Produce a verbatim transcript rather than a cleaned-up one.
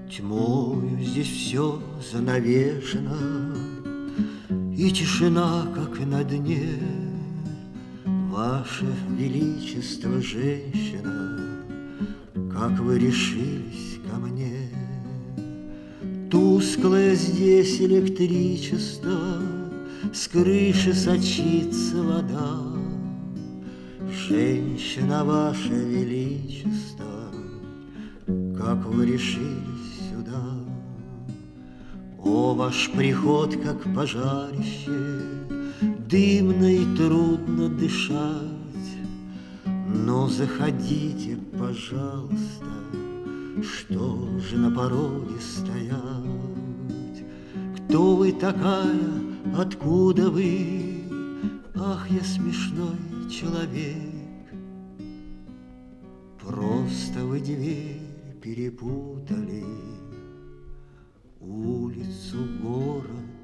Тьмою здесь все занавешено, и тишина, как на дне. Ваше Величество, женщина, как вы решились ко мне? Тусклое здесь электричество, с крыши сочится вода. Женщина, Ваше Величество, как вы решились сюда? О, ваш приход, как пожарище, дымно и трудно дышать. Но заходите, пожалуйста, что же на пороге стоять? Кто вы такая, откуда вы? Ах, я смешной человек. Просто вы дверь перепутали, улицу, город